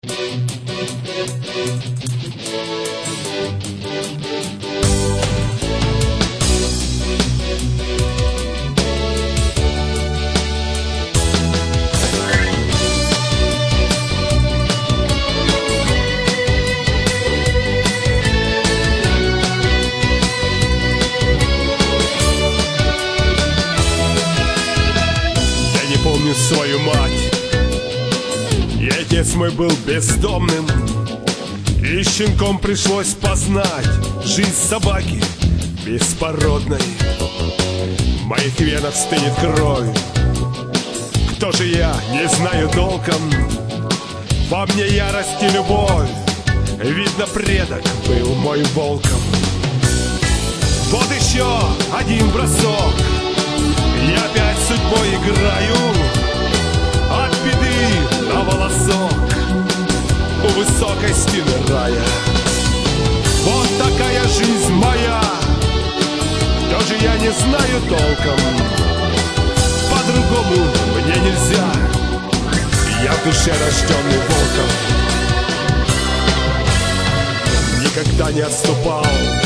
Помню свою мать, и отец мой был бездомным, и щенком пришлось познать жизнь собаки беспородной. В моих венах стынет кровь. Кто же я, не знаю толком. Во мне ярость и любовь. Видно, предок был мой волком. Вот еще один бросок. Я опять судьбой играю, от беды на волосок у высокой стены рая. Вот такая жизнь моя, тоже я не знаю толком. По-другому мне нельзя, я в душе рожденный волком. Никогда не отступал,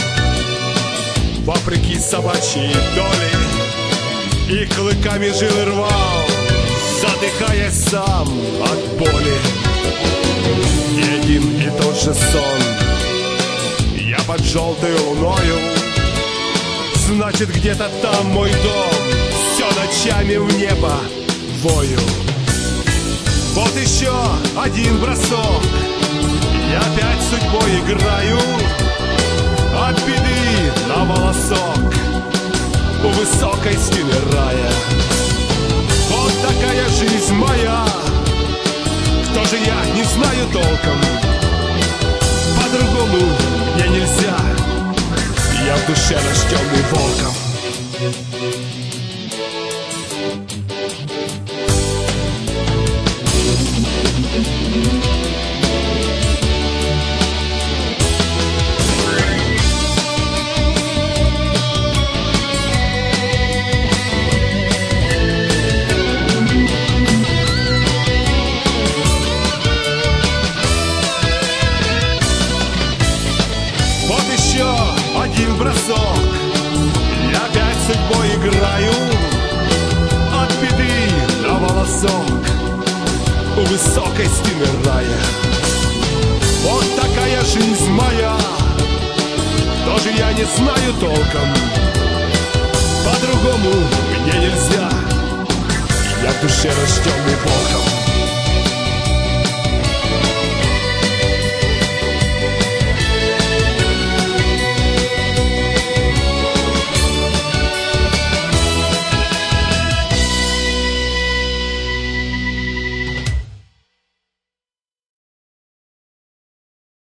вопреки собачьей доли, и клыками жилы рвал, задыхаясь сам от боли. И один и тот же сон, я под желтой луною, значит, где-то там мой дом, все ночами в небо вою. Вот еще один бросок, я опять судьбой играю, от беды на волосок у высокой стены рая. Вот такая жизнь моя, кто же я, не знаю толком. По-другому мне нельзя, я в душе рожденный волком. Один бросок, я опять судьбой играю, от беды на волосок у высокой стены рая. Вот такая жизнь моя, тоже я не знаю толком. По-другому мне нельзя, я в душе рожденный волком.